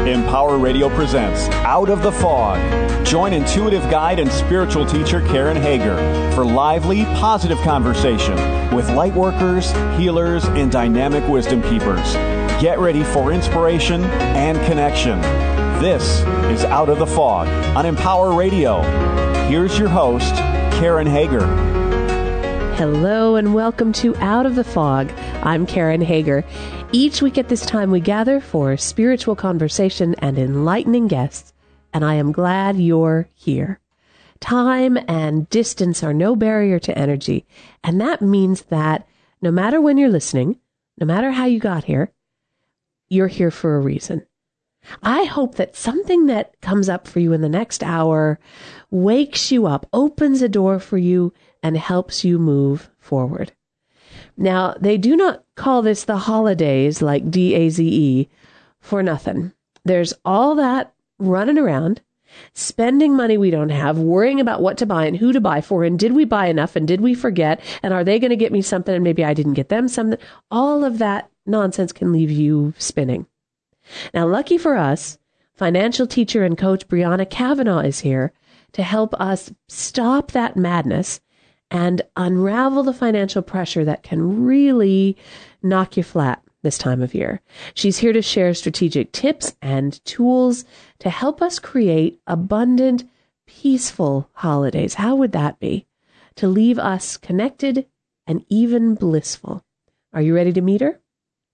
Empower Radio presents Out of the Fog. Join intuitive guide and spiritual teacher Karen Hager for lively, positive conversation with light workers, healers, and dynamic wisdom keepers. Get ready for inspiration and connection. This is Out of the Fog on Empower Radio. Here's your host, Karen Hager. Hello and welcome to Out of the Fog. I'm Karen Hager. Each week at this time we gather for spiritual conversation and enlightening guests, and I am glad you're here. Time and distance are no barrier to energy, and that means that no matter when you're listening, no matter how you got here, you're here for a reason. I hope that something that comes up for you in the next hour wakes you up, opens a door for you, and helps you move forward. Now, they do not call this the holidays like DAZE for nothing. There's all that running around, spending money we don't have, worrying about what to buy and who to buy for, and did we buy enough, and did we forget, and are they going to get me something, and maybe I didn't get them something. All of that nonsense can leave you spinning. Now, lucky for us, financial teacher and coach Brianna Cavanaugh is here to help us stop that madness and unravel the financial pressure that can really knock you flat this time of year. She's here to share strategic tips and tools to help us create abundant, peaceful holidays. How would that be? To leave us connected and even blissful. Are you ready to meet her?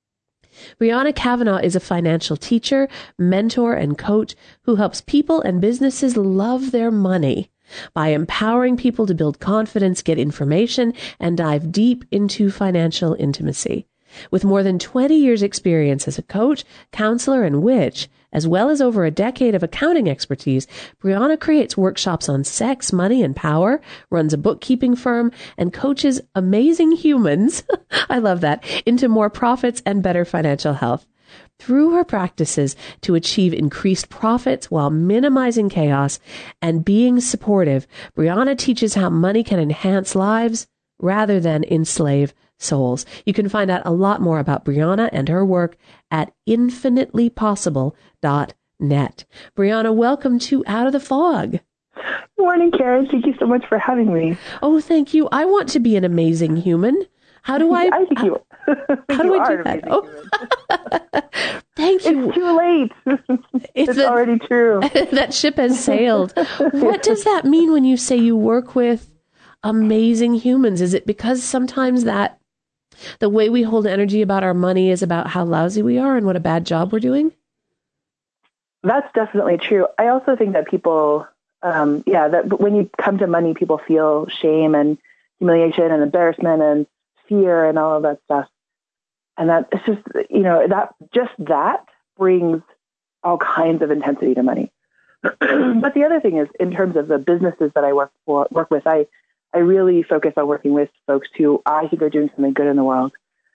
Brianna Cavanaugh is a financial teacher, mentor, and coach who helps people and businesses love their money by empowering people to build confidence, get information, and dive deep into financial intimacy. With more than 20 years' experience as a coach, counselor, and witch, as well as over a decade of accounting expertise, Brianna creates workshops on sex, money, and power, runs a bookkeeping firm, and coaches amazing humans, I love that, into more profits and better financial health. Through her practices to achieve increased profits while minimizing chaos and being supportive, Brianna teaches how money can enhance lives rather than enslave souls. You can find out a lot more about Brianna and her work at infinitelypossible.net. Brianna, welcome to Out of the Fog. Good morning, Karen. Thank you so much for having me. Oh, thank you. I want to be an amazing human. How do I? I think you. How do I do that? Oh. Thank you. It's too late. It's already true. That ship has sailed. What does that mean when you say you work with amazing humans? Is it because sometimes that the way we hold energy about our money is about how lousy we are and what a bad job we're doing? That's definitely true. I also think that people, that when you come to money, people feel shame and humiliation and embarrassment and fear and all of that stuff. And that it's just, that brings all kinds of intensity to money. But the other thing is, in terms of the businesses that I work with, I really focus on working with folks who I think are doing something good in the world.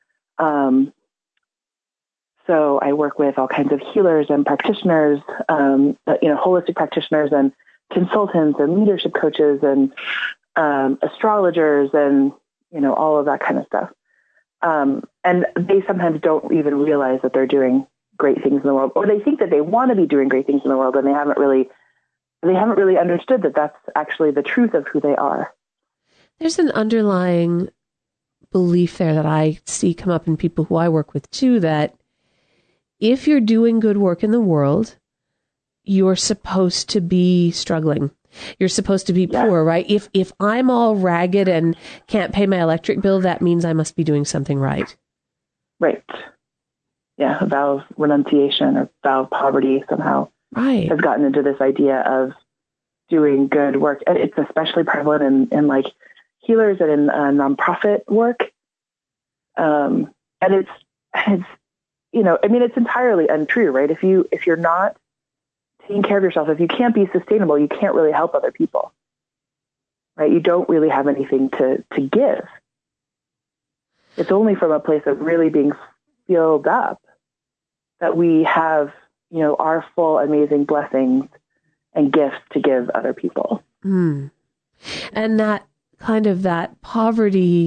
So I work with all kinds of healers and practitioners, holistic practitioners and consultants and leadership coaches and astrologers and, all of that kind of stuff. And they sometimes don't even realize that they're doing great things in the world, or they think that they want to be doing great things in the world, and they haven't really understood that that's actually the truth of who they are. There's an underlying belief there that I see come up in people who I work with too, that if you're doing good work in the world, you're supposed to be struggling. You're supposed to be poor, right? If I'm all ragged and can't pay my electric bill, that means I must be doing something right. Right. Yeah, a vow of renunciation or vow of poverty somehow has gotten into this idea of doing good work. And it's especially prevalent in like healers and in nonprofit work. And it's entirely untrue, right? If you're not taking care of yourself, if you can't be sustainable, you can't really help other people, right? You don't really have anything to give. It's only from a place of really being filled up that we have, our full amazing blessings and gifts to give other people. Mm. And that kind of that poverty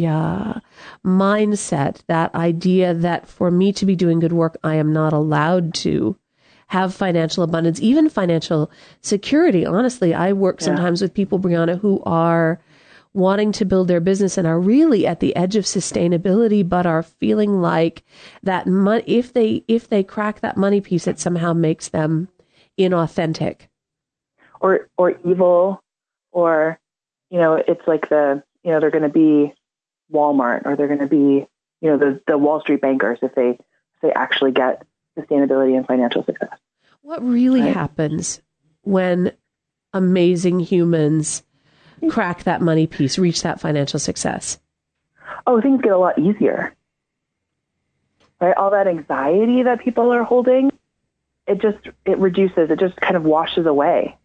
mindset, that idea that for me to be doing good work, I am not allowed to have financial abundance, even financial security. Honestly, I work sometimes with people, Brianna, who are wanting to build their business and are really at the edge of sustainability, but are feeling like that if they crack that money piece, it somehow makes them inauthentic or evil, or it's like they're going to be Walmart, or they're going to be the Wall Street bankers if they actually get sustainability and financial success. What really happens when amazing humans crack that money piece, reach that financial success? Oh, things get a lot easier. Right? All that anxiety that people are holding, it reduces, it just kind of washes away.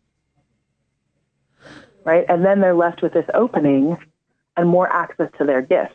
Right? And then they're left with this opening and more access to their gifts.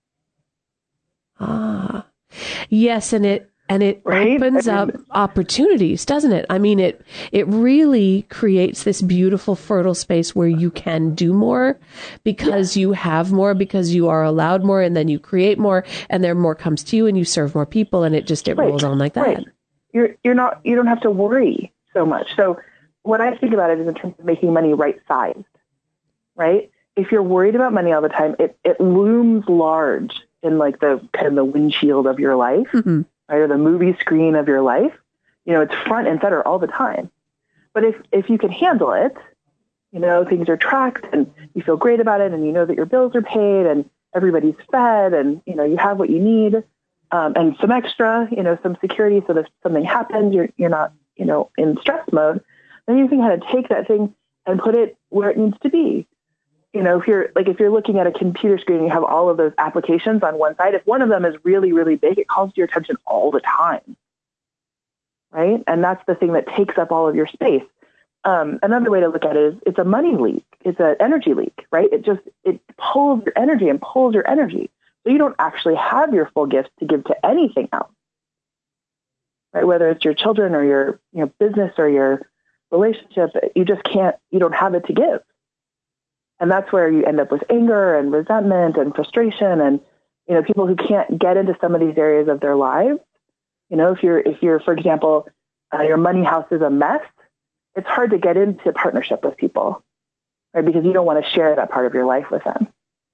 Yes, and it opens up opportunities, doesn't it? I mean, it really creates this beautiful, fertile space where you can do more because you have more, because you are allowed more, and then you create more, and then more comes to you, and you serve more people, and it rolls on like that. Right. You don't have to worry so much. So what I think about it is in terms of making money right-sized, right? If you're worried about money all the time, it looms large in like the kind of the windshield of your life. Mm-hmm. Right, or the movie screen of your life. It's front and center all the time. But if you can handle it, things are tracked and you feel great about it, and you know that your bills are paid and everybody's fed, and you have what you need, and some extra, some security, so that if something happens, you're not in stress mode. Then you can kind of take that thing and put it where it needs to be. If you're looking at a computer screen and you have all of those applications on one side, if one of them is really, really big, it calls your attention all the time, right? And that's the thing that takes up all of your space. Another way to look at it is it's a money leak. It's an energy leak, right? It pulls your energy and pulls your energy. So you don't actually have your full gifts to give to anything else, right? Whether it's your children or your business or your relationship, you don't have it to give. And that's where you end up with anger and resentment and frustration, and people who can't get into some of these areas of their lives. If you're for example, your money house is a mess, it's hard to get into partnership with people, right? Because you don't want to share that part of your life with them.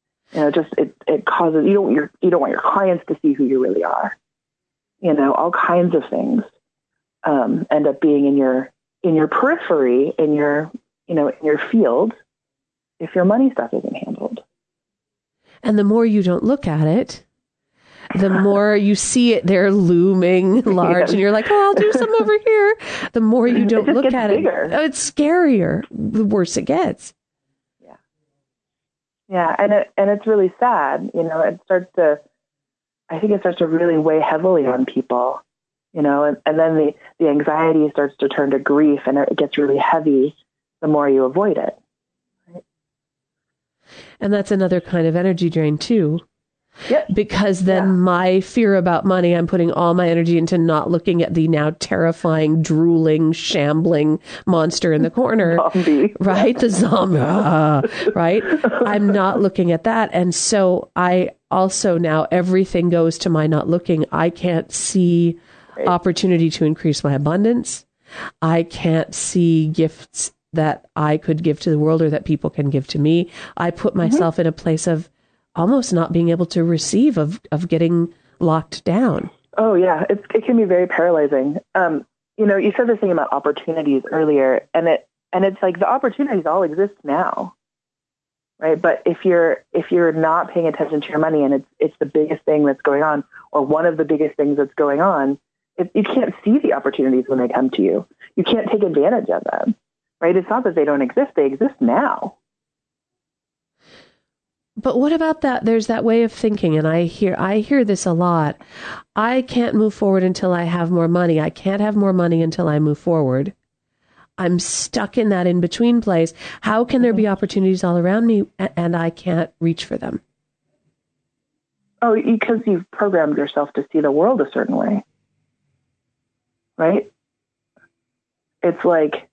It causes you don't want your clients to see who you really are. All kinds of things end up being in your periphery, in your field, if your money stuff isn't handled. And the more you don't look at it, the more you see it there looming large, and you're like, oh, I'll do some over here. The more you don't look at bigger. it, it's scarier, the worse it gets. Yeah. And it's really sad. It starts to really weigh heavily on people, and then the anxiety starts to turn to grief, and it gets really heavy the more you avoid it. And that's another kind of energy drain too. Yep. Because then my fear about money, I'm putting all my energy into not looking at the now terrifying, drooling, shambling monster in the corner. Zombie. Right? The zombie. Right? I'm not looking at that. And so I also now everything goes to my not looking. I can't see opportunity to increase my abundance. I can't see gifts that I could give to the world or that people can give to me. I put myself in a place of almost not being able to receive, of getting locked down. Oh yeah. It can be very paralyzing. You said this thing about opportunities earlier, and it's like the opportunities all exist now. Right. But if you're not paying attention to your money, and it's the biggest thing that's going on, or one of the biggest things that's going on, you can't see the opportunities when they come to you. You can't take advantage of them. Right? It's not that they don't exist. They exist now. But what about that? There's that way of thinking, and I hear this a lot. I can't move forward until I have more money. I can't have more money until I move forward. I'm stuck in that in-between place. How can there be opportunities all around me and I can't reach for them? Oh, because you've programmed yourself to see the world a certain way. Right? It's like,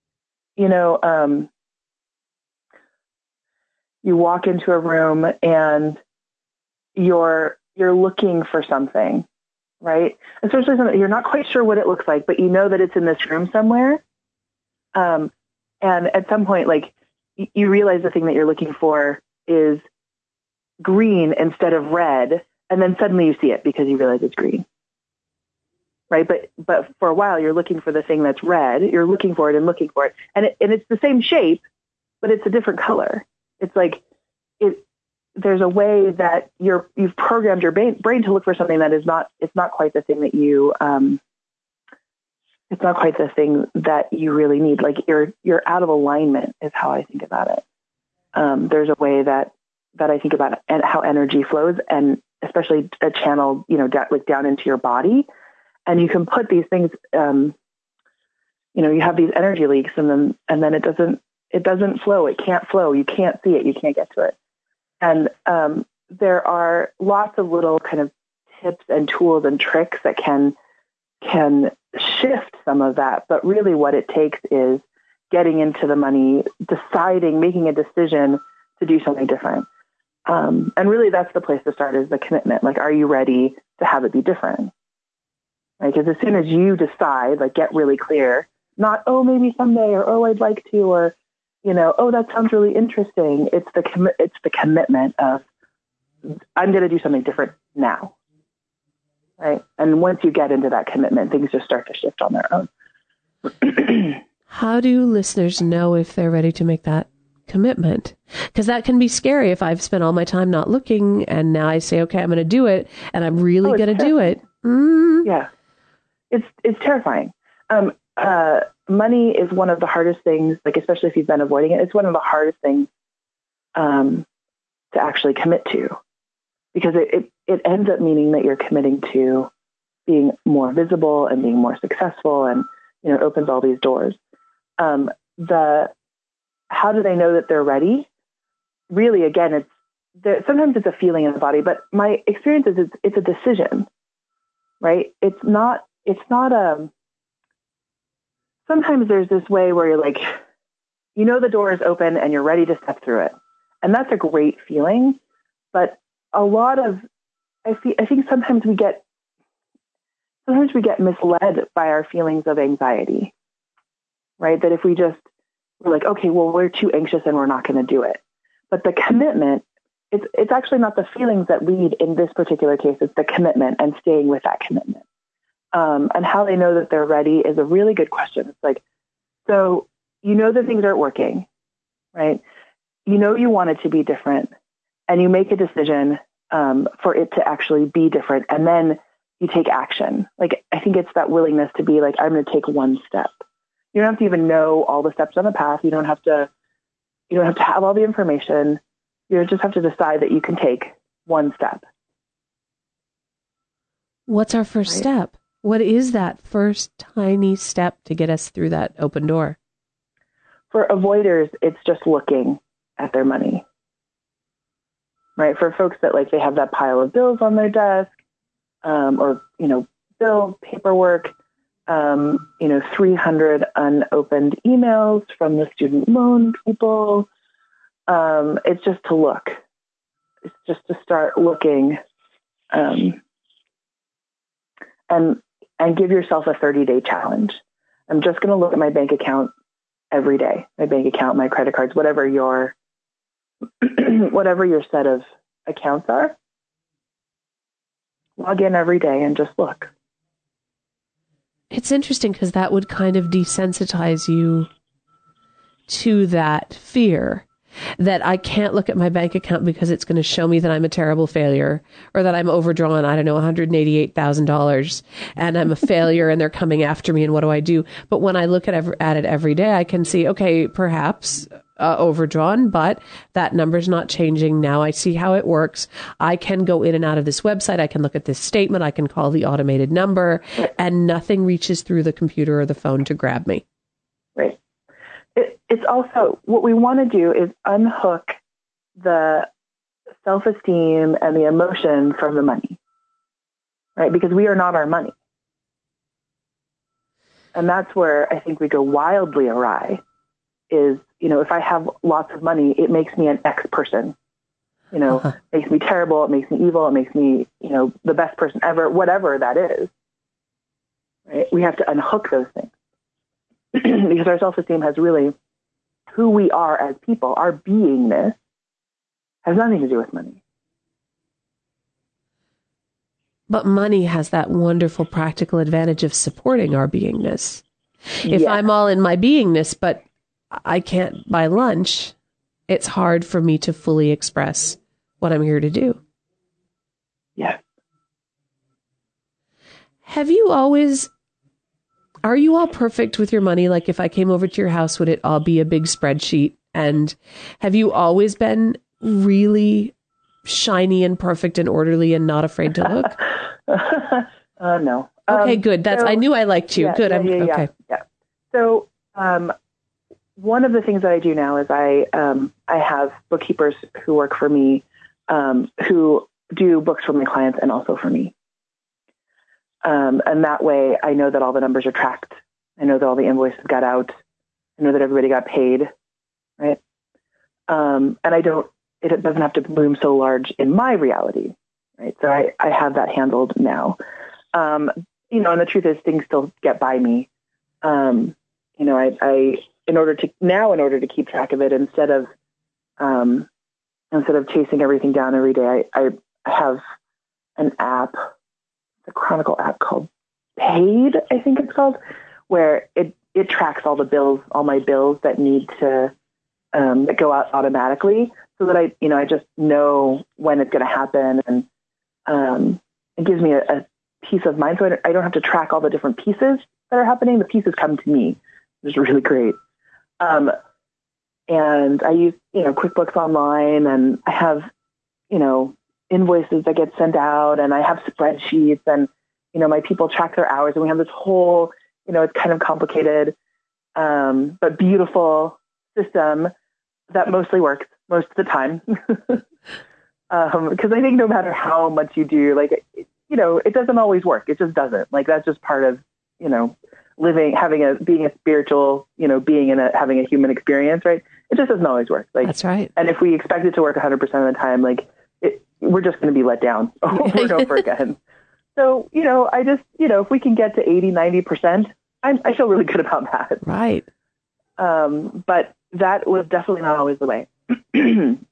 you walk into a room and you're looking for something, right? Especially something you're not quite sure what it looks like, but you know that it's in this room somewhere. And at some point, like, you realize the thing that you're looking for is green instead of red, and then suddenly you see it because you realize it's green, right? But for a while, you're looking for the thing that's red. You're looking for it, and it's the same shape, but it's a different color. It's like there's a way that you've programmed your brain to look for something that is not. It's not quite the thing that you. It's not quite the thing that you really need. Like you're out of alignment is how I think about it. There's a way that I think about and how energy flows, and especially a channel, down into your body, and you can put these things. You have these energy leaks, and then it doesn't flow. It can't flow. You can't see it. You can't get to it. And there are lots of little kind of tips and tools and tricks that can shift some of that. But really what it takes is getting into the money, making a decision to do something different. And really that's the place to start, is the commitment. Like, are you ready to have it be different? Right? Because as soon as you decide, like, get really clear, not, oh, maybe someday, or, oh, I'd like to, or, oh, that sounds really interesting. It's the commitment of, I'm going to do something different now. Right. And once you get into that commitment, things just start to shift on their own. How do listeners know if they're ready to make that commitment? Because that can be scary if I've spent all my time not looking and now I say, okay, I'm going to do it, and I'm really going to do it. Yeah. It's terrifying. Money is one of the hardest things, like, especially if you've been avoiding it, it's one of the hardest things to actually commit to, because it ends up meaning that you're committing to being more visible and being more successful, and, it opens all these doors. How do they know that they're ready? Really, again, sometimes it's a feeling in the body, but my experience is it's a decision, right? It's not sometimes there's this way where you're like, the door is open and you're ready to step through it. And that's a great feeling. But a lot of, I think sometimes we get misled by our feelings of anxiety, right? That if we're like, okay, well, we're too anxious and we're not going to do it. But the commitment, it's actually not the feelings that lead in this particular case. It's the commitment and staying with that commitment. And how they know that they're ready is a really good question. It's like, so that things aren't working, right? You want it to be different, and you make a decision for it to actually be different, and then you take action. Like, I think it's that willingness to be like, I'm going to take one step. You don't have to even know all the steps on the path. You don't have to have all the information. You just have to decide that you can take one step. What's our first step? What is that first tiny step to get us through that open door? For avoiders, it's just looking at their money, right? For folks that, like, they have that pile of bills on their desk, or, bill paperwork, 300 unopened emails from the student loan people. It's just to look. It's just to start looking, and give yourself a 30-day challenge. I'm just going to look at my bank account every day, my bank account, my credit cards, whatever your set of accounts are. Log in every day and just look. It's interesting because that would kind of desensitize you to that fear that I can't look at my bank account because it's going to show me that I'm a terrible failure, or that I'm overdrawn, $188,000, and I'm a failure and they're coming after me, and what do I do? But when I look at it every day, I can see, okay, perhaps overdrawn, but that number's not changing. Now I see how it works. I can go in and out of this website. I can look at this statement. I can call the automated number, and nothing reaches through the computer or the phone to grab me. Right. It's also, what we want to do is unhook the self-esteem and the emotion from the money, right? Because we are not our money. And that's where I think we go wildly awry is, if I have lots of money, it makes me an X person. makes me terrible. It makes me evil. It makes me, the best person ever, whatever that is. Right? We have to unhook those things because our self-esteem has really who we are as people, our beingness has nothing to do with money. But money has that wonderful practical advantage of supporting our beingness. If I'm all in my beingness, but I can't buy lunch, it's hard for me to fully express what I'm here to do. Yeah. Are you all perfect with your money? Like if I came over to your house, would it all be a big spreadsheet? And have you always been really shiny and perfect and orderly and not afraid to look? No. Okay, good. I knew I liked you. Good. Okay. Yeah. So, one of the things that I do now is I have bookkeepers who work for me, who do books for my clients and also for me. And that way I know that all the numbers are tracked. I know that all the invoices got out. I know that everybody got paid. Right. And it doesn't have to loom so large in my reality. Right. So I have that handled now. And the truth is things still get by me. In order to keep track of it, instead of chasing everything down every day, I have an app, the Chronicle app called Paid, I think it's called, where it tracks all the bills, all my bills that need to that go out automatically, so that I just know when it's going to happen, and it gives me a peace of mind, so I don't have to track all the different pieces that are happening. The pieces come to me, which is really great. And I use, QuickBooks Online, and I have, invoices that get sent out, and I have spreadsheets, and, my people track their hours, and we have this whole, it's kind of complicated, but beautiful system that mostly works most of the time. Because I think no matter how much you do, it doesn't always work. It just doesn't. That's just part of, being a spiritual, being having a human experience, right? It just doesn't always work. That's right. And if we expect it to work 100% of the time, we're just going to be let down over and over again. So, I just, if we can get to 80, 90%, I feel really good about that. Right. But that was definitely not always the way. In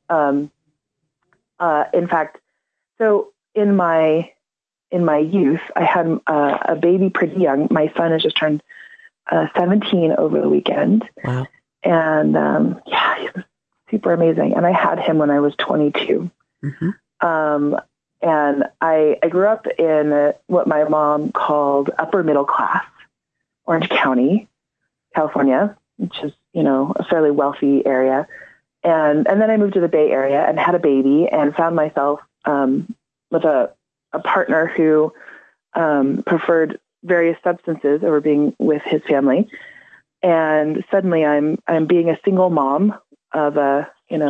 fact, so in my youth, I had a baby pretty young. My son has just turned 17 over the weekend. Wow. And he's super amazing. And I had him when I was 22. Mm-hmm. And I grew up in what my mom called upper middle class, Orange County, California, which is, a fairly wealthy area. And then I moved to the Bay Area and had a baby and found myself with a partner who preferred various substances over being with his family. And suddenly I'm being a single mom of a,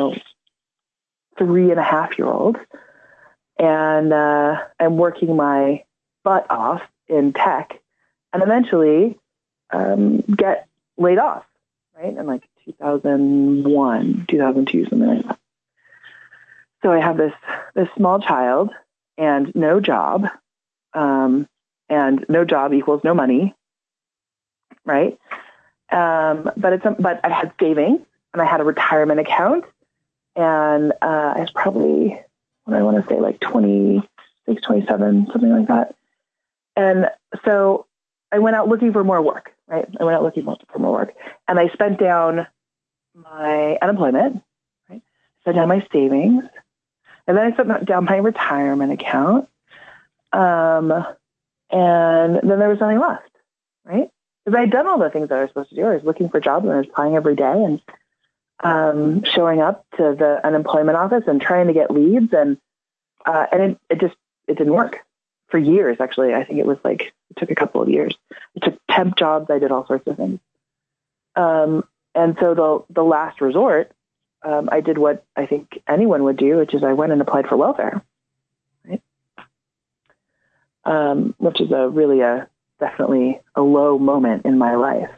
3.5-year-old. And I'm working my butt off in tech and eventually get laid off, right? In 2001, 2002, something like that. So I have this small child and no job, and no job equals no money, right? But I had savings and I had a retirement account, and I was probably, what I want to say, 26, 27, something like that. And so I went out looking for more work, right? I went out looking for more work, and I spent down my unemployment, right? Spent down my savings, and then I spent down my retirement account. And then there was nothing left, right? Because I had done all the things that I was supposed to do. I was looking for jobs, and I was applying every day, and showing up to the unemployment office and trying to get leads, and it didn't work for years. Actually, I think it took a couple of years. I took temp jobs. I did all sorts of things. And so the last resort, I did what I think anyone would do, which is I went and applied for welfare, right? Which is definitely a low moment in my life.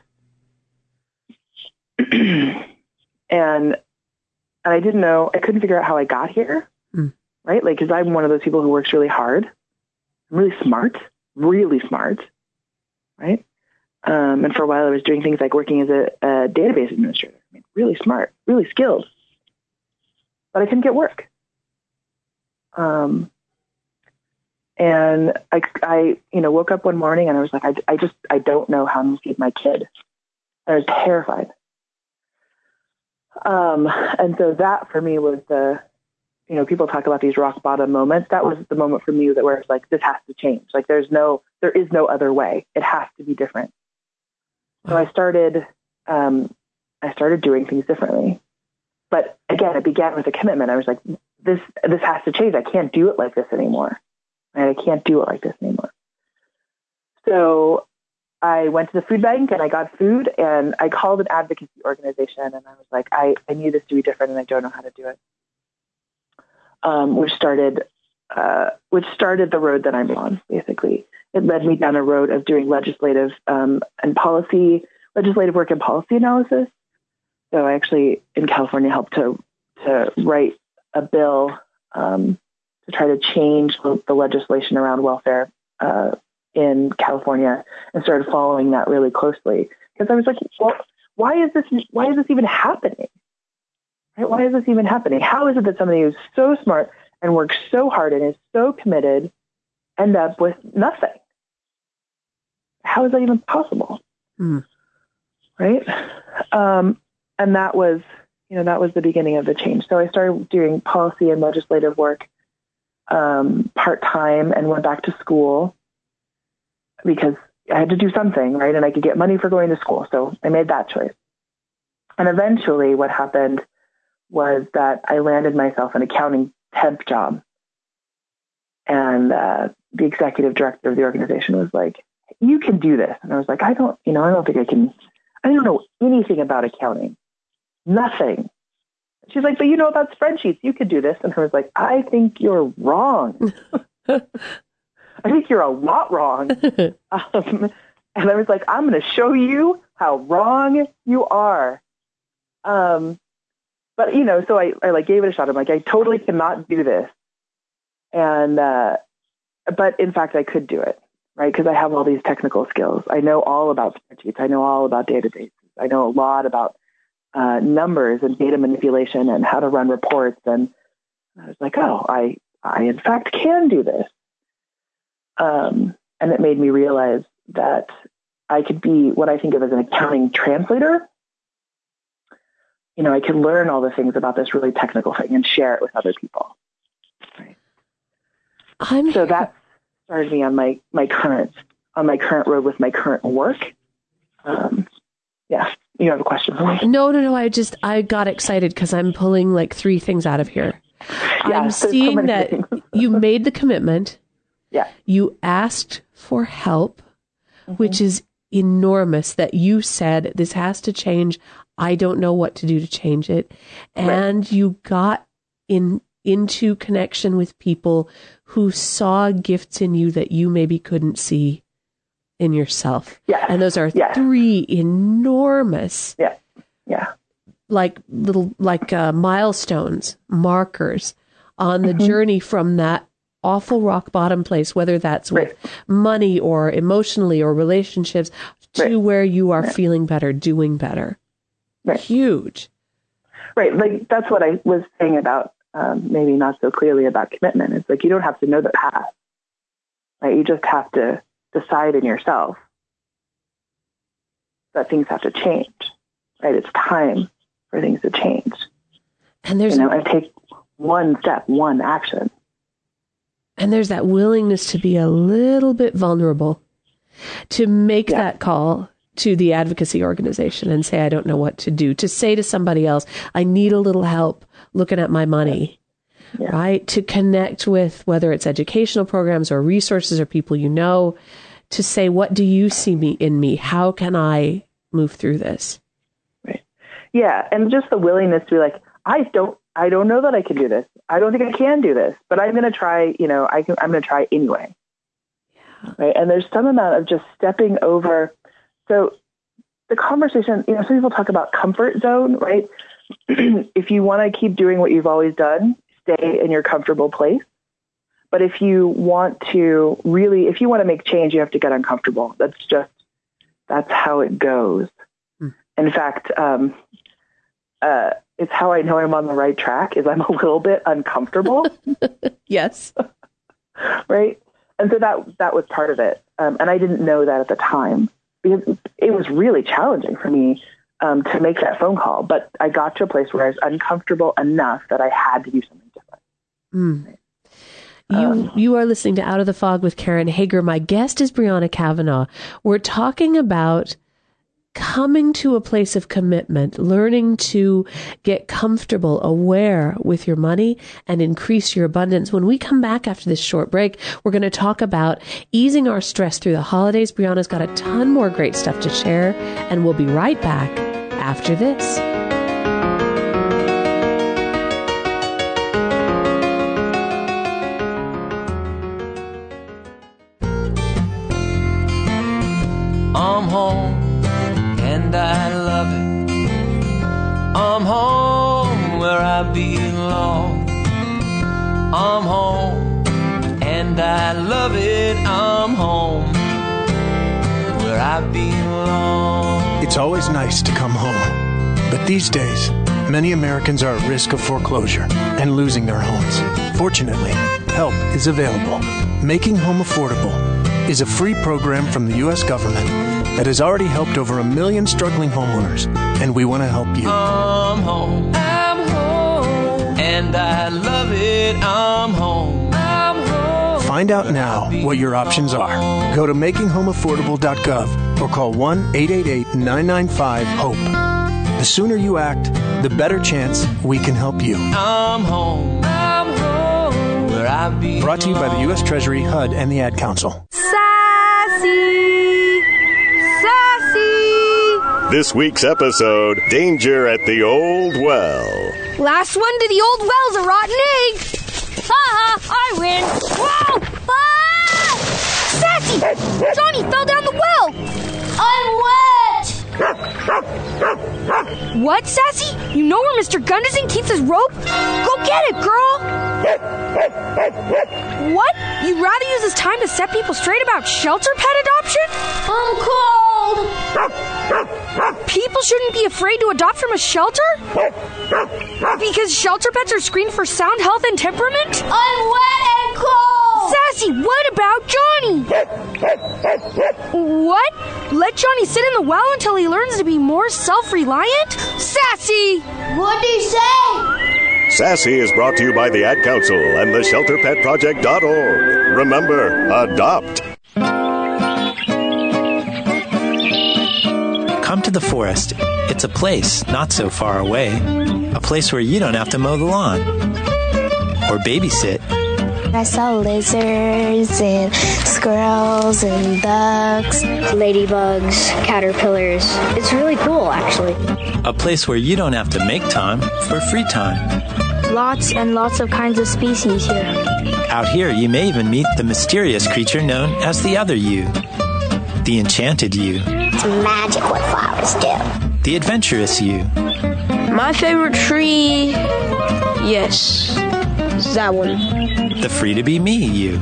And I didn't know, I couldn't figure out how I got here. right? Like, because I'm one of those people who works really hard. I'm really smart, right? And for a while I was doing things like working as a database administrator. I mean, really smart, really skilled, but I couldn't get work. And I woke up one morning and I was like, I don't know how I'm going to feed my kid. I was terrified. And so that for me was people talk about these rock bottom moments. That was the moment for me where it's like, this has to change. Like there is no other way. It has to be different. So I started doing things differently. But again, it began with a commitment. I was like, this has to change. I can't do it like this anymore. Right? I can't do it like this anymore. So I went to the food bank and I got food, and I called an advocacy organization, and I was like, I need this to be different and I don't know how to do it. Which started the road that I'm on, basically. It led me down a road of doing legislative work and policy analysis. So I actually, in California, helped to write a bill to try to change the legislation around welfare in California, and started following that really closely. Because I was like, well, why is this even happening? Right? Why is this even happening? How is it that somebody who's so smart and works so hard and is so committed end up with nothing? How is that even possible? Right? And that was the beginning of the change. So I started doing policy and legislative work part-time and went back to school because I had to do something, right? And I could get money for going to school. So I made that choice. And eventually what happened was that I landed myself an accounting temp job. And the executive director of the organization was like, you can do this. And I was like, I don't think I can. I don't know anything about accounting. Nothing. She's like, but you know about spreadsheets. You could do this. And I was like, I think you're wrong. I think you're a lot wrong. And I was like, I'm going to show you how wrong you are. But, so I gave it a shot. I'm like, I totally cannot do this. And, but in fact, I could do it, right? Because I have all these technical skills. I know all about spreadsheets. I know all about databases. I know a lot about numbers and data manipulation and how to run reports. And I was like, oh, I in fact can do this. And it made me realize that I could be what I think of as an accounting translator. I could learn all the things about this really technical thing and share it with other people. Right. So that started me on my current road with my current work. Yeah. You have a question for me? No. I got excited because I'm pulling like three things out of here. Yeah, I'm seeing that you made the commitment. Yeah. You asked for help, which is enormous, that you said this has to change. I don't know what to do to change it. And you got into connection with people who saw gifts in you that you maybe couldn't see in yourself. Yeah. And those are three enormous, milestones, markers on the journey from that awful rock bottom place, whether that's with money or emotionally or relationships, to where you are feeling better, doing better. Right. Huge. Right. Like that's what I was saying about maybe not so clearly about commitment. It's like you don't have to know the path. Right. You just have to decide in yourself that things have to change. Right. It's time for things to change. And there's and take one step, one action. And there's that willingness to be a little bit vulnerable, to make that call to the advocacy organization and say, I don't know what to do, to say to somebody else, I need a little help looking at my money, right? To connect with whether it's educational programs or resources or people to say, what do you see in me? How can I move through this? Right. Yeah. And just the willingness to be like, I don't know that I can do this. I don't think I can do this, but I'm going to try, I'm going to try anyway. Yeah. Right. And there's some amount of just stepping over. So the conversation, some people talk about comfort zone, right? If you want to keep doing what you've always done, stay in your comfortable place. But if you want to make change, you have to get uncomfortable. That's how it goes. In fact, it's how I know I'm on the right track is I'm a little bit uncomfortable. Yes. Right. And so that was part of it. And I didn't know that at the time because it was really challenging for me to make that phone call. But I got to a place where I was uncomfortable enough that I had to do something different. Right? You are listening to Out of the Fog with Karen Hager. My guest is Brianna Kavanaugh. We're talking about coming to a place of commitment, learning to get comfortable, aware with your money and increase your abundance. When we come back after this short break, we're going to talk about easing our stress through the holidays. Brianna's got a ton more great stuff to share, and we'll be right back after this. I'm home and I love it. I'm home where I belong. I'm home and I love it. I'm home where I belong. It's always nice to come home. But these days, many Americans are at risk of foreclosure and losing their homes. Fortunately, help is available. Making Home Affordable is a free program from the U.S. government that has already helped over 1 million struggling homeowners, and we want to help you. I'm home, and I love it. I'm home. Find out now what your options are. Go to makinghomeaffordable.gov or call 1-888-995-HOPE. The sooner you act, the better chance we can help you. I'm home, where I belong. Brought to you by the U.S. Treasury, HUD, and the Ad Council. This week's episode, Danger at the Old Well. Last one to the old well's a rotten egg. Ha! I win. Whoa! Ah! Sassy! Johnny fell down the well. I'm wet. What, Sassy? You know where Mr. Gunderson keeps his rope? Go get it, girl. What? You'd rather use this time to set people straight about shelter pet adoption? I'm cold. People shouldn't be afraid to adopt from a shelter? Because shelter pets are screened for sound health and temperament? I'm wet and cold! Sassy, what about Johnny? What? Let Johnny sit in the well until he learns to be more self-reliant? Sassy! What'd he say? Sassy is brought to you by the Ad Council and the ShelterPetProject.org. Remember, adopt. Come to the forest. It's a place not so far away. A place where you don't have to mow the lawn or babysit. I saw lizards and squirrels and bugs, ladybugs, caterpillars. It's really cool, actually. A place where you don't have to make time for free time. Lots and lots of kinds of species here. Out here, you may even meet the mysterious creature known as the other you. The enchanted you. It's magic what flowers do. The adventurous you. My favorite tree, yes, is that one. The free-to-be-me you.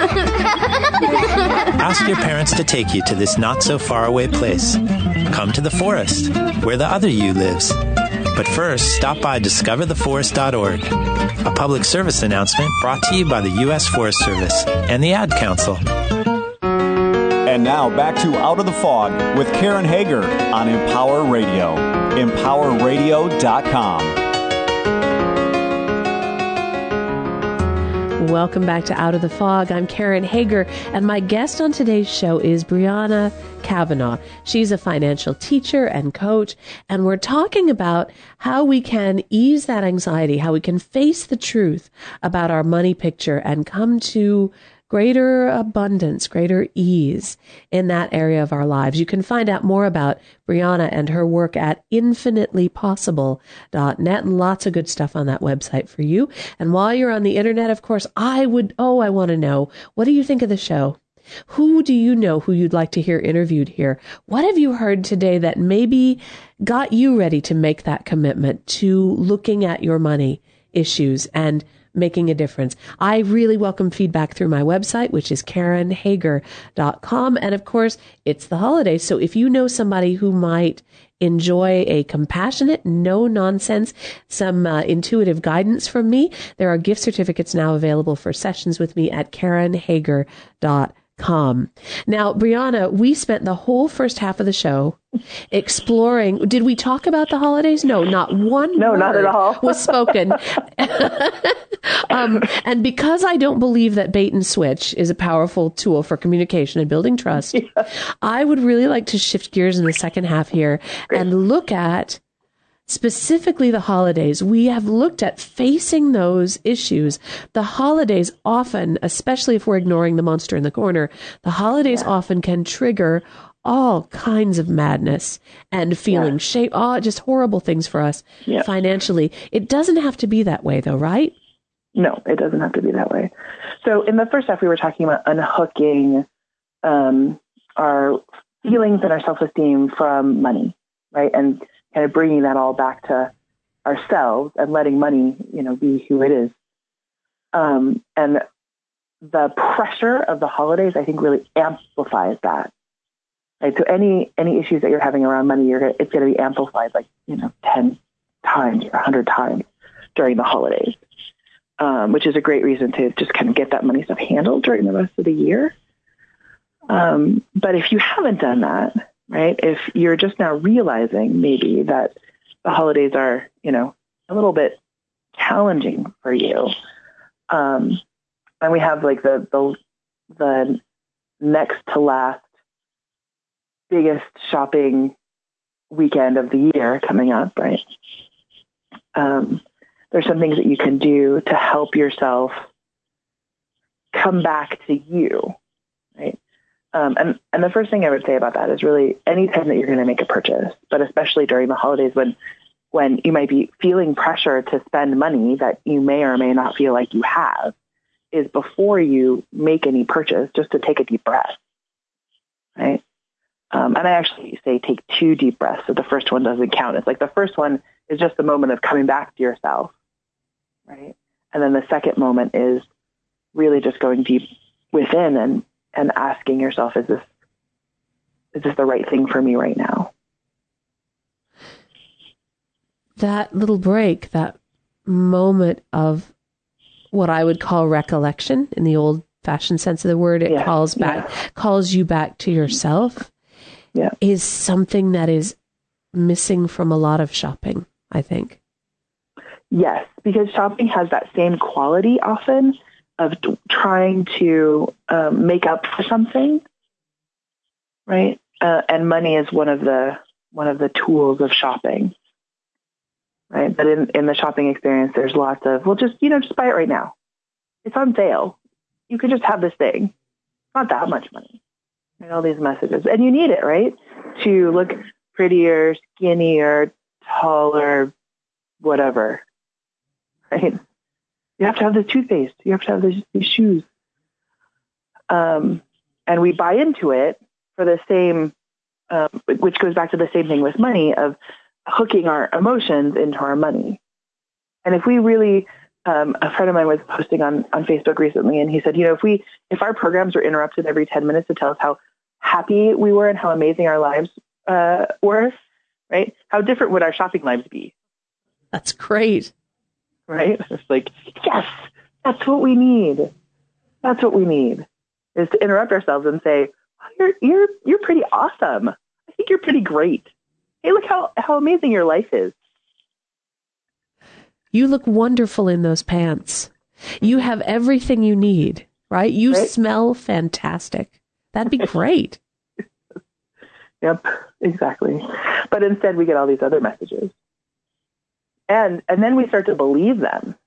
Ask your parents to take you to this not-so-far-away place. Come to the forest, where the other you lives. But first, stop by discovertheforest.org, a public service announcement brought to you by the U.S. Forest Service and the Ad Council. And now back to Out of the Fog with Karen Hager on Empower Radio. EmpowerRadio.com. Welcome back to Out of the Fog. I'm Karen Hager, and my guest on today's show is Brianna Kavanaugh. She's a financial teacher and coach, and we're talking about how we can ease that anxiety, how we can face the truth about our money picture and come to greater abundance, greater ease in that area of our lives. You can find out more about Brianna and her work at infinitelypossible.net, and lots of good stuff on that website for you. And while you're on the internet, of course, I want to know, what do you think of the show? Who do you know who you'd like to hear interviewed here? What have you heard today that maybe got you ready to make that commitment to looking at your money issues and making a difference. I really welcome feedback through my website, which is KarenHager.com. And of course, it's the holidays. So if you know somebody who might enjoy a compassionate, no nonsense, some intuitive guidance from me, there are gift certificates now available for sessions with me at KarenHager.com. Now, Brianna, we spent the whole first half of the show exploring. Did we talk about the holidays? No, not one word not at all. was spoken. And because I don't believe that bait and switch is a powerful tool for communication and building trust, I would really like to shift gears in the second half here and look at specifically the holidays. We have looked at facing those issues. The holidays often, especially if we're ignoring the monster in the corner, the holidays often can trigger all kinds of madness and feeling shame, just horrible things for us financially. It doesn't have to be that way though, right? No, it doesn't have to be that way. So in the first half, we were talking about unhooking our feelings and our self-esteem from money, right? And kind of bringing that all back to ourselves and letting money, be who it is. And the pressure of the holidays, I think, really amplifies that. Right? So any issues that you're having around money, it's going to be amplified 10 times or 100 times during the holidays, which is a great reason to just kind of get that money stuff handled during the rest of the year. But if you haven't done that, right, if you're just now realizing maybe that the holidays are, a little bit challenging for you, and we have the next to last biggest shopping weekend of the year coming up, right? There's some things that you can do to help yourself come back to you, right? And the first thing I would say about that is really anytime that you're going to make a purchase, but especially during the holidays when you might be feeling pressure to spend money that you may or may not feel like you have, is before you make any purchase, just to take a deep breath, right? And I actually say take 2 deep breaths, so the first one doesn't count. It's like the first one is just the moment of coming back to yourself, right? And then the second moment is really just going deep within and asking yourself, is this the right thing for me right now? That little break, that moment of what I would call recollection in the old-fashioned sense of the word, it calls you back to yourself, is something that is missing from a lot of shopping, I think. Yes, because shopping has that same quality often of trying to make up for something, right? And money is one of the tools of shopping, right? But in the shopping experience, there's lots of, well, just buy it right now. It's on sale. You can just have this thing. It's not that much money. And all these messages, and you need it, right? To look prettier, skinnier, taller, whatever, right? You have to have this toothpaste. You have to have these shoes. And we buy into it for the same, which goes back to the same thing with money, of hooking our emotions into our money. And if we really, a friend of mine was posting on Facebook recently, and he said, if our programs were interrupted every 10 minutes to tell us how happy we were and how amazing our lives were, right? How different would our shopping lives be? That's great. Right? It's like, yes, that's what we need. That's what we need, is to interrupt ourselves and say, oh, you're pretty awesome. I think you're pretty great. Hey, look how amazing your life is. You look wonderful in those pants. You have everything you need, right? You smell fantastic. That'd be great. Yep, exactly. But instead we get all these other messages. And then we start to believe them.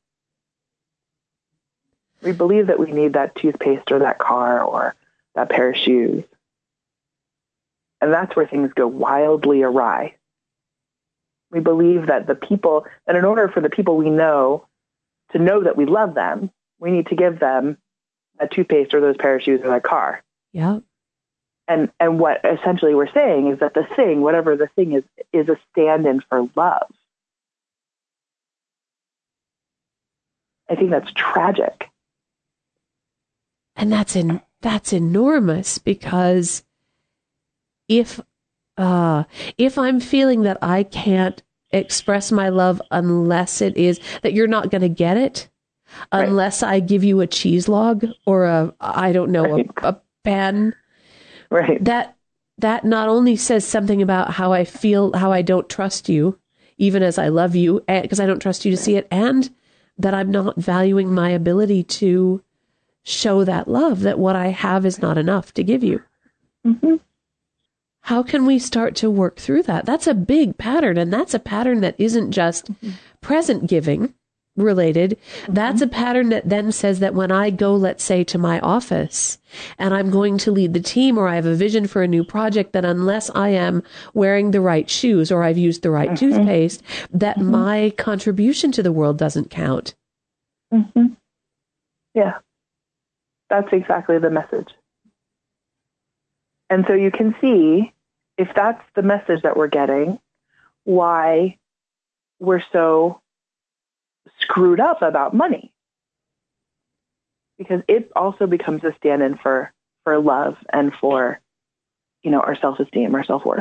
We believe that we need that toothpaste or that car or that pair of shoes. And that's where things go wildly awry. We believe that in order for the people we know to know that we love them, we need to give them that toothpaste or those pair of shoes or that car. Yeah. And what essentially we're saying is that the thing, whatever the thing is a stand-in for love. I think that's tragic. And that's enormous, because if I'm feeling that I can't express my love unless it is that you're not going to get it, unless I give you a cheese log or a pen, right? That not only says something about how I feel, how I don't trust you, even as I love you, because I don't trust you to see it, and that I'm not valuing my ability to show that love, that what I have is not enough to give you. Mm-hmm. How can we start to work through that? That's a big pattern, and that's a pattern that isn't just present giving related. That's a pattern that then says that when I go, let's say, to my office and I'm going to lead the team, or I have a vision for a new project, that unless I am wearing the right shoes or I've used the right toothpaste, that my contribution to the world doesn't count. Mm-hmm. Yeah, that's exactly the message. And so you can see, if that's the message that we're getting, why we're so screwed up about money. Because it also becomes a stand-in for love and for, our self-esteem, our self-worth.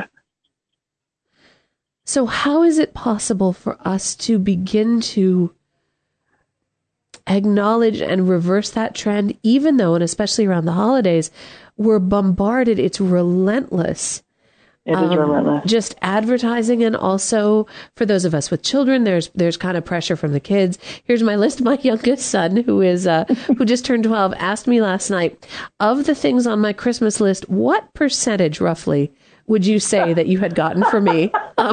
So how is it possible for us to begin to acknowledge and reverse that trend, even though, and especially around the holidays, we're bombarded, it's relentless. It is relentless. Just advertising, and also for those of us with children, there's kind of pressure from the kids. Here's my list. My youngest son, who just turned 12, asked me last night, of the things on my Christmas list, what percentage roughly would you say that you had gotten for me?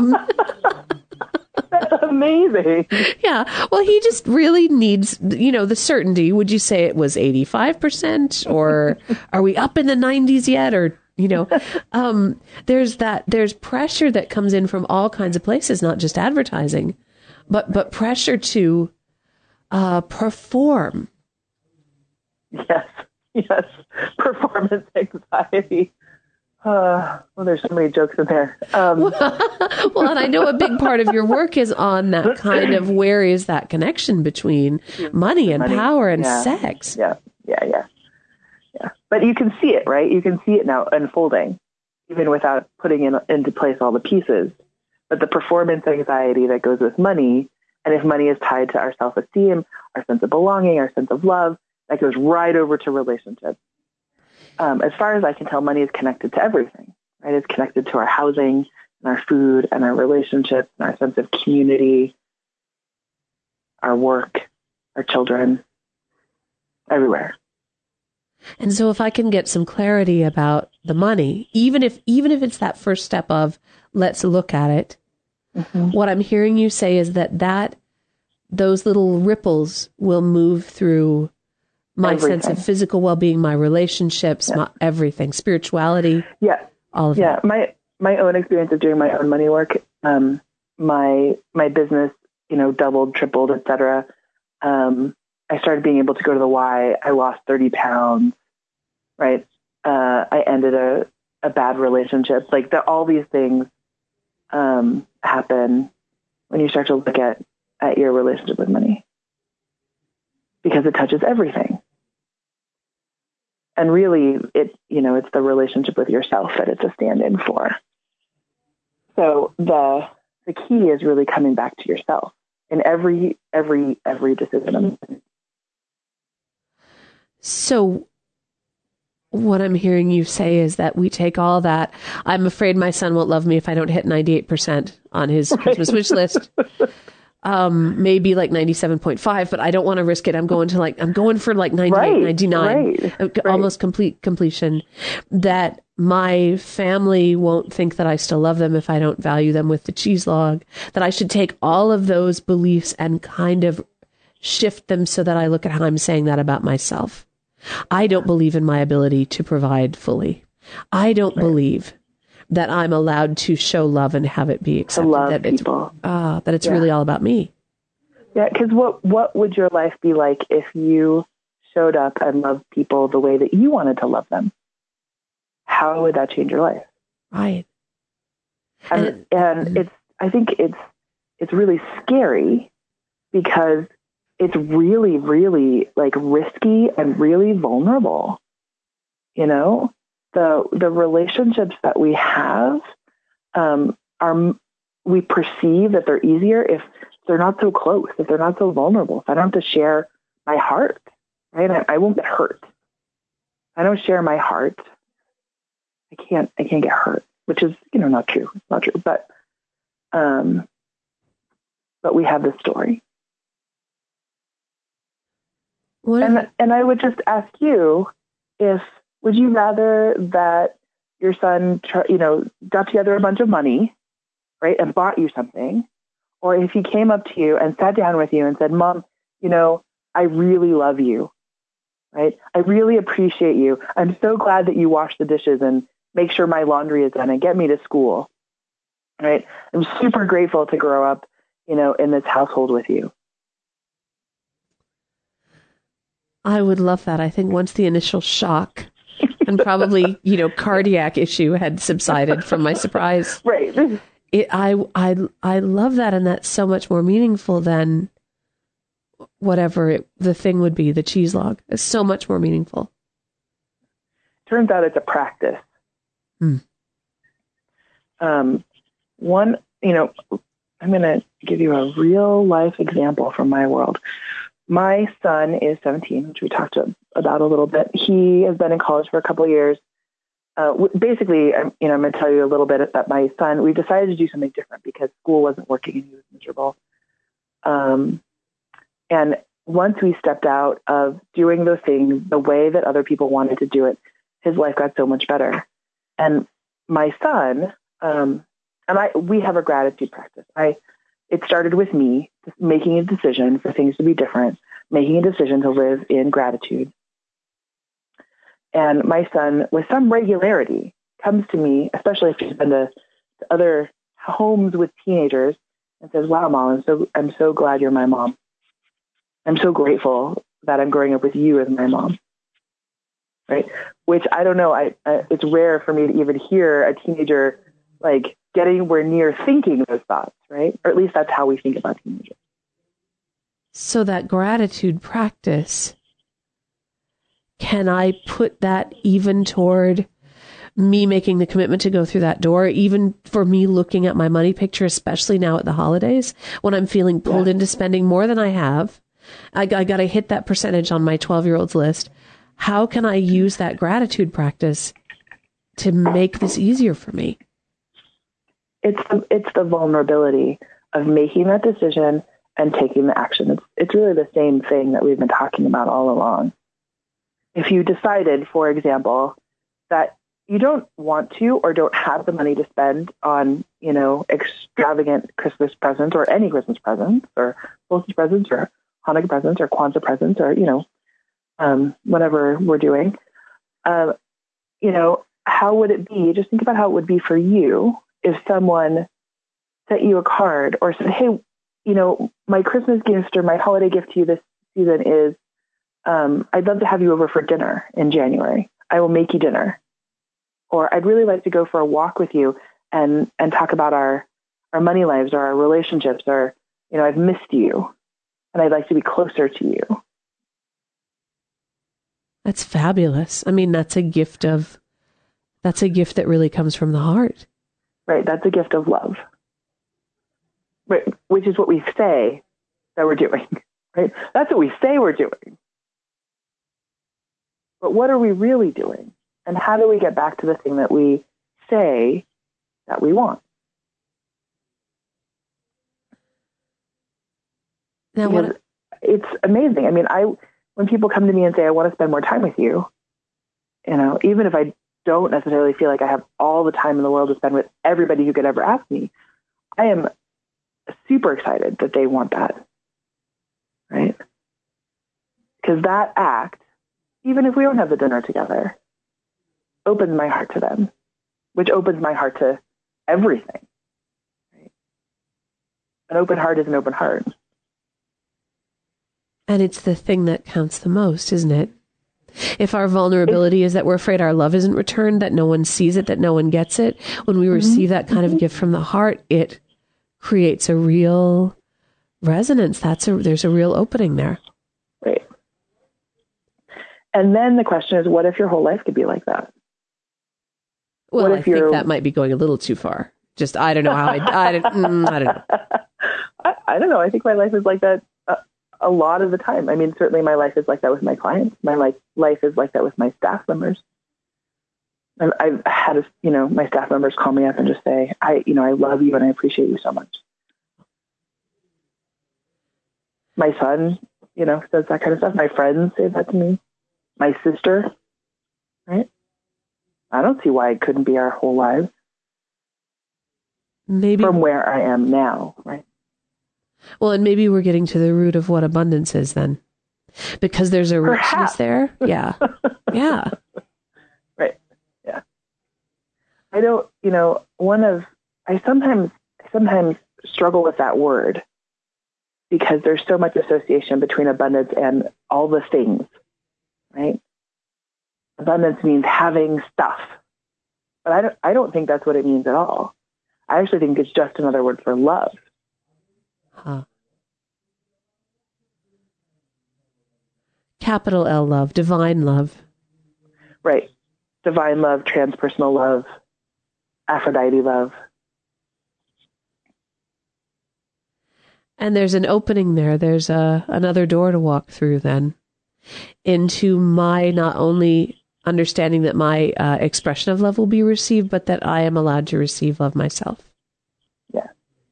That's amazing. Yeah. Well, he just really needs, the certainty. Would you say it was 85%, or are we up in the 90s yet? Or, there's pressure that comes in from all kinds of places, not just advertising, but pressure to perform. Yes. Performance anxiety. There's so many jokes in there. Well, and I know a big part of your work is on that kind of, where is that connection between money and power and sex? Yeah. But you can see it, right? You can see it now unfolding, even without putting into place all the pieces. But the performance anxiety that goes with money, and if money is tied to our self-esteem, our sense of belonging, our sense of love, that goes right over to relationships. As far as I can tell, money is connected to everything, right? It's connected to our housing and our food and our relationships and our sense of community, our work, our children, everywhere. And so if I can get some clarity about the money, even if it's that first step of let's look at it, what I'm hearing you say is that those little ripples will move through my sense of physical well-being, my relationships, my everything, spirituality, all of that. Yeah, my own experience of doing my own money work, my business, doubled, tripled, etc. I started being able to go to the Y. I lost 30 pounds, right? I ended a bad relationship. Like all these things happen when you start to look at your relationship with money, because it touches everything. And really, it's the relationship with yourself that it's a stand-in for. So the key is really coming back to yourself in every decision. So what I'm hearing you say is that we take all that. I'm afraid my son won't love me if I don't hit 98% on his Christmas wish list. Maybe like 97.5, but I don't want to risk it. I'm going for like 98, 99, almost complete completion. That my family won't think that I still love them if I don't value them with the cheese log. That I should take all of those beliefs and kind of shift them so that I look at how I'm saying that about myself. I don't believe in my ability to provide fully. I don't believe that I'm allowed to show love and have it be accepted. To love people. That it's really all about me. Yeah, because what would your life be like if you showed up and loved people the way that you wanted to love them? How would that change your life? Right. And I think it's really scary, because it's really, really like risky and really vulnerable. You know, the relationships that we have we perceive that they're easier if they're not so close, if they're not so vulnerable, if I don't have to share my heart, right? I won't get hurt. I don't share my heart. I can't get hurt, which is, not true. It's not true. But we have this story. And I would just ask you, would you rather that your son, got together a bunch of money, right, and bought you something, or if he came up to you and sat down with you and said, Mom, I really love you, right? I really appreciate you. I'm so glad that you wash the dishes and make sure my laundry is done and get me to school, right? I'm super grateful to grow up, in this household with you. I would love that. I think once the initial shock and probably, cardiac issue had subsided from my surprise. Right. I love that. And that's so much more meaningful than whatever the thing would be, the cheese log. It's so much more meaningful. Turns out it's a practice. I'm going to give you a real life example from my world. My son is 17, which we talked about a little bit. He has been in college for a couple of years. Basically, I'm going to tell you a little bit about my son. We decided to do something different because school wasn't working and he was miserable. And once we stepped out of doing those things the way that other people wanted to do it, his life got so much better. And my son, we have a gratitude practice. It started with me making a decision for things to be different, making a decision to live in gratitude. And my son, with some regularity, comes to me, especially if he's been to other homes with teenagers, and says, "Wow, Mom, I'm so glad you're my mom. I'm so grateful that I'm growing up with you as my mom." Right? Which I don't know. It's rare for me to even hear a teenager like getting anywhere near thinking those thoughts, right? Or at least that's how we think about teenagers. So that gratitude practice, can I put that even toward me making the commitment to go through that door, even for me looking at my money picture, especially now at the holidays, when I'm feeling pulled into spending more than I have? I got to hit that percentage on my 12-year-old's list. How can I use that gratitude practice to make this easier for me? It's the vulnerability of making that decision and taking the action. It's really the same thing that we've been talking about all along. If you decided, for example, that you don't want to or don't have the money to spend on, extravagant Christmas presents or any Christmas presents or solstice presents or Hanukkah presents or Kwanzaa presents or, whatever we're doing, how would it be? Just think about how it would be for you if someone sent you a card or said, "Hey, my Christmas gift or my holiday gift to you this season is, I'd love to have you over for dinner in January. I will make you dinner. Or I'd really like to go for a walk with you and talk about our money lives or our relationships or, I've missed you and I'd like to be closer to you." That's fabulous. I mean, that's a gift that really comes from the heart. Right. That's a gift of love. Right. Which is what we say that we're doing. Right. That's what we say we're doing. But what are we really doing? And how do we get back to the thing that we say that we want? Now, it's amazing. I mean, when people come to me and say, "I want to spend more time with you," even if I don't necessarily feel like I have all the time in the world to spend with everybody who could ever ask me, I am super excited that they want that, right? Because that act, even if we don't have the dinner together, opens my heart to them, which opens my heart to everything. Right? An open heart is an open heart. And it's the thing that counts the most, isn't it? If our vulnerability is that we're afraid our love isn't returned, that no one sees it, that no one gets it, when we receive that kind of gift from the heart, it creates a real resonance. There's a real opening there. Right. And then the question is, what if your whole life could be like that? Well, I think that might be going a little too far. Just, I don't know how I don't know. I don't know. I think my life is like that a lot of the time. I mean, certainly my life is like that with my clients. My life is like that with my staff members. I've had, my staff members call me up and just say, I love you and I appreciate you so much. My son, says that kind of stuff. My friends say that to me. My sister, right? I don't see why it couldn't be our whole lives. Maybe from where I am now, right? Well, and maybe we're getting to the root of what abundance is then. Because there's a richness there. Yeah. Yeah. Right. Yeah. I don't, I sometimes struggle with that word because there's so much association between abundance and all the things, right? Abundance means having stuff. But I don't think that's what it means at all. I actually think it's just another word for love. Huh. Capital L love, divine love. Right. Divine love, transpersonal love, Aphrodite love. And there's an opening there. There's another door to walk through then into my not only understanding that my expression of love will be received, but that I am allowed to receive love myself. Yeah.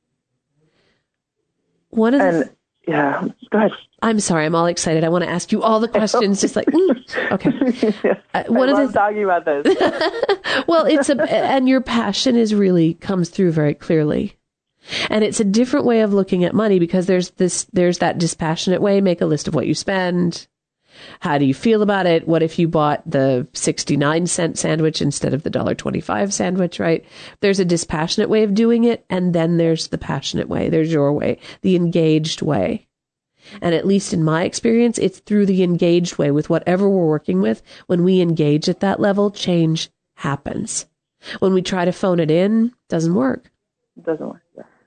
Yeah, go ahead. I'm sorry, I'm all excited. I want to ask you all the questions, just like, okay. Yes. I love talking about this. Well, and your passion comes through very clearly. And it's a different way of looking at money because there's that dispassionate way, make a list of what you spend. How do you feel about it? What if you bought the 69-cent sandwich instead of the $1.25 sandwich, right? There's a dispassionate way of doing it, and then there's the passionate way. There's your way, the engaged way. And at least in my experience, it's through the engaged way with whatever we're working with. When we engage at that level, change happens. When we try to phone it in, it doesn't work. It doesn't work.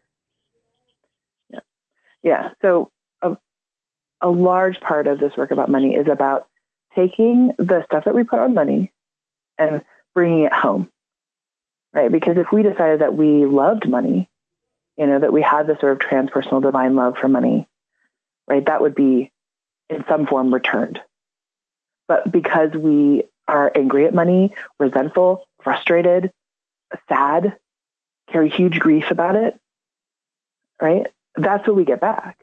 Yeah. So a large part of this work about money is about taking the stuff that we put on money and bringing it home, right? Because if we decided that we loved money, that we had this sort of transpersonal divine love for money, right, that would be in some form returned. But because we are angry at money, resentful, frustrated, sad, carry huge grief about it, right, that's what we get back.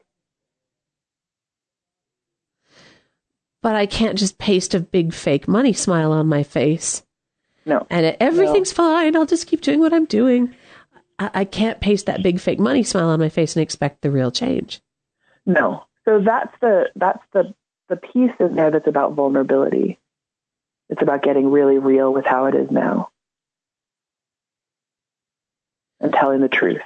But I can't just paste a big fake money smile on my face. No. And everything's fine. I'll just keep doing what I'm doing. I can't paste that big fake money smile on my face and expect the real change. No. So that's the piece in there that's about vulnerability. It's about getting really real with how it is now. And telling the truth.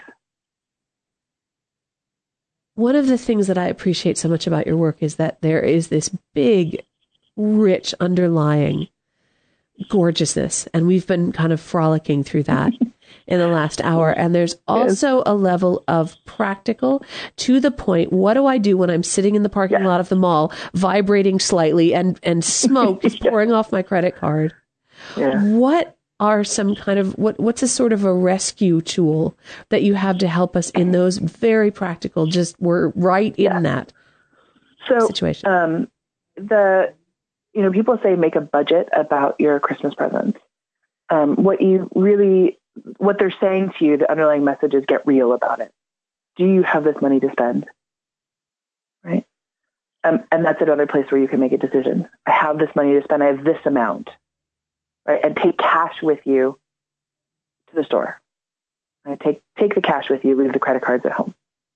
One of the things that I appreciate so much about your work is that there is this big, rich, underlying gorgeousness. And we've been kind of frolicking through that in the last hour. And there's also a level of practical to the point. What do I do when I'm sitting in the parking lot of the mall, vibrating slightly and smoke is pouring off my credit card? Yeah. What are some kind of, what's a sort of a rescue tool that you have to help us in those very practical, just we're right in that situation? People say make a budget about your Christmas presents. What they're saying to you, the underlying message is get real about it. Do you have this money to spend? Right? And that's another place where you can make a decision. I have this money to spend. I have this amount. Right? And take cash with you to the store. Right? Take the cash with you, leave the credit cards at home.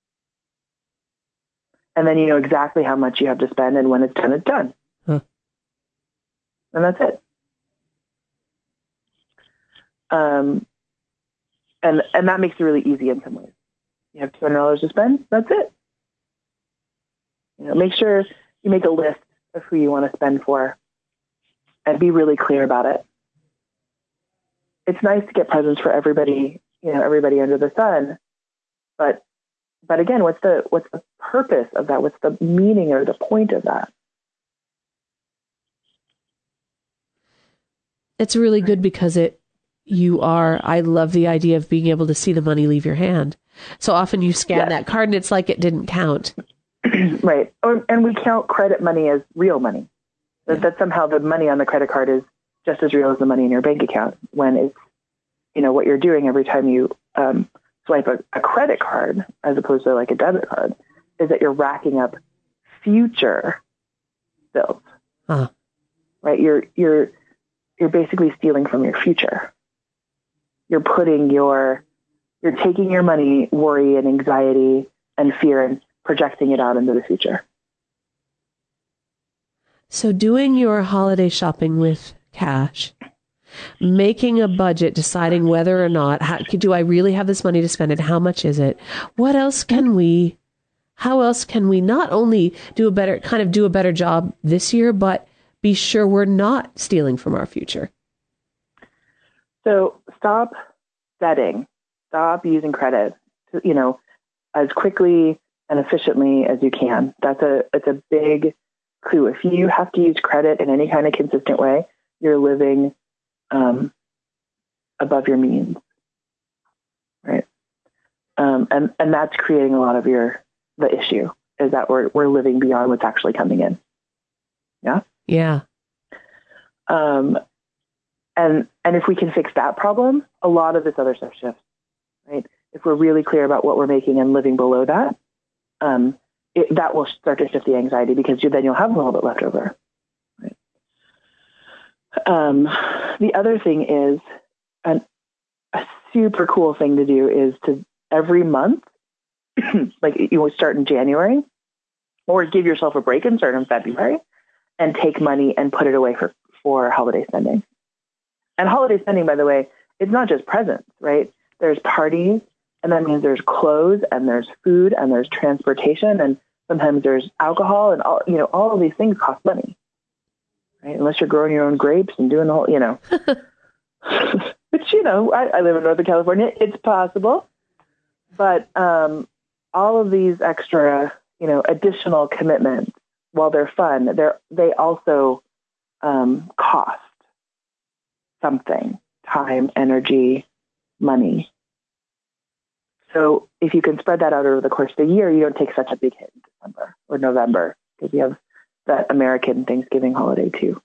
And then you know exactly how much you have to spend, and when it's done, it's done. Huh. And that's it. And that makes it really easy in some ways. You have $200 to spend, that's it. Make sure you make a list of who you want to spend for and be really clear about it. It's nice to get presents for everybody, everybody under the sun, but But again, what's the purpose of that? What's the meaning or the point of that? It's really good because I love the idea of being able to see the money leave your hand. So often you scan that card and it's like it didn't count. Right. And we count credit money as real money. That somehow the money on the credit card is just as real as the money in your bank account, when it's, what you're doing every time you swipe a credit card as opposed to like a debit card is that you're racking up future bills. Huh. Right? You're basically stealing from your future. You're taking your money, worry and anxiety and fear and projecting it out into the future. So doing your holiday shopping with cash, making a budget, deciding whether or not, do I really have this money to spend and how much is it? How else can we not only do a better job this year, but be sure we're not stealing from our future? So stop betting, stop using credit, as quickly and efficiently as you can. It's a big clue. If you have to use credit in any kind of consistent way, you're living above your means, right? And that's creating a lot of the issue is that we're living beyond what's actually coming in. Yeah. Yeah. And if we can fix that problem, a lot of this other stuff shifts, right? If we're really clear about what we're making and living below that, that will start to shift the anxiety because then you'll have a little bit left over. Right? The other thing is a super cool thing to do is to every month, like you would start in January, or give yourself a break and start in February, and take money and put it away for holiday spending. And holiday spending, by the way, it's not just presents, right? There's parties, and that means there's clothes, and there's food, and there's transportation, and sometimes there's alcohol, and all of these things cost money, right? Unless you're growing your own grapes and doing the whole, Which, I live in Northern California. It's possible. But all of these extra, additional commitments, while they're fun, they also cost something: time, energy, money. So if you can spread that out over the course of the year, you don't take such a big hit in December or November because you have that American Thanksgiving holiday too.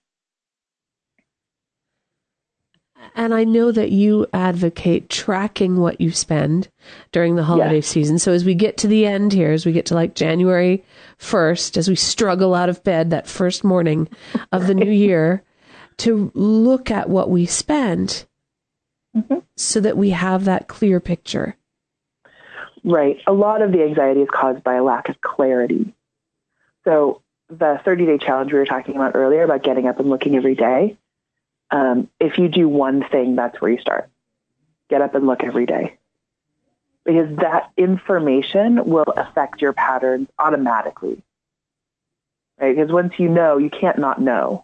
And I know that you advocate tracking what you spend during the holiday season. So as we get to the end here, as we get to like January 1st, as we struggle out of bed that first morning of the new year, to look at what we spend so that we have that clear picture. Right. A lot of the anxiety is caused by a lack of clarity. So the 30-day challenge we were talking about earlier about getting up and looking every day, if you do one thing, that's where you start. Get up and look every day. Because that information will affect your patterns automatically. Right? Because once you know, you can't not know.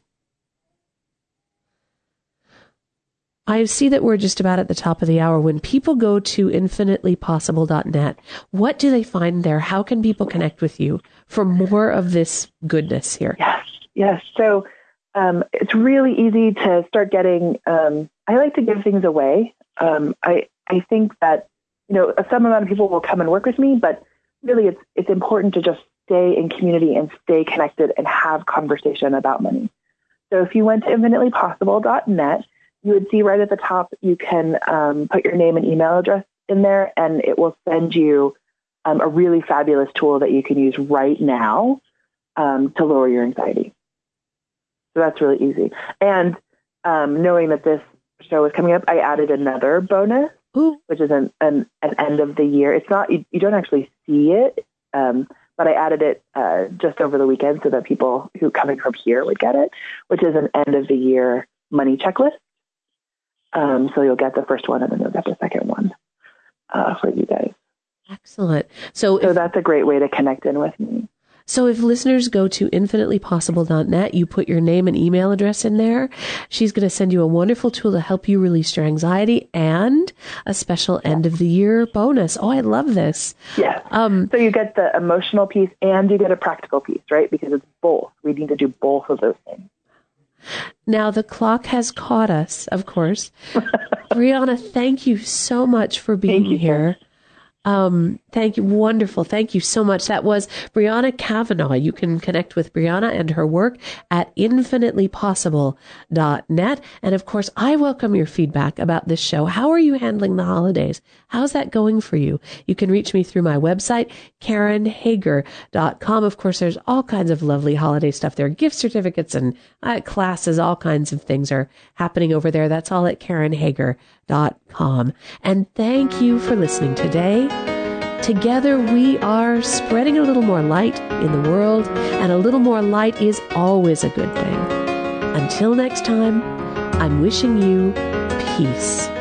I see that we're just about at the top of the hour. When people go to infinitelypossible.net, what do they find there? How can people connect with you for more of this goodness here? Yes. So it's really easy to start getting, I like to give things away. I think that, some amount of people will come and work with me, but really it's important to just stay in community and stay connected and have conversation about money. So if you went to infinitelypossible.net, you would see right at the top, you can put your name and email address in there, and it will send you a really fabulous tool that you can use right now to lower your anxiety. So that's really easy. And knowing that this show is coming up, I added another bonus, which is an end of the year. It's not, you don't actually see it, but I added it just over the weekend so that people who coming from here would get it, which is an end of the year money checklist. So you'll get the first one and then you'll get the second one for you guys. Excellent. So that's a great way to connect in with me. So if listeners go to infinitelypossible.net, you put your name and email address in there, she's going to send you a wonderful tool to help you release your anxiety and a special end of the year bonus. Oh, I love this. Yeah. So you get the emotional piece and you get a practical piece, right? Because it's both. We need to do both of those things. Now, the clock has caught us, of course. Brianna, thank you so much for being here. Thank you. Wonderful. Thank you so much. That was Brianna Kavanaugh. You can connect with Brianna and her work at infinitelypossible.net. And of course, I welcome your feedback about this show. How are you handling the holidays? How's that going for you? You can reach me through my website, KarenHager.com. Of course, there's all kinds of lovely holiday stuff there. Gift certificates and classes, all kinds of things are happening over there. That's all at KarenHager.com. And thank you for listening today. Together we are spreading a little more light in the world, and a little more light is always a good thing. Until next time, I'm wishing you peace.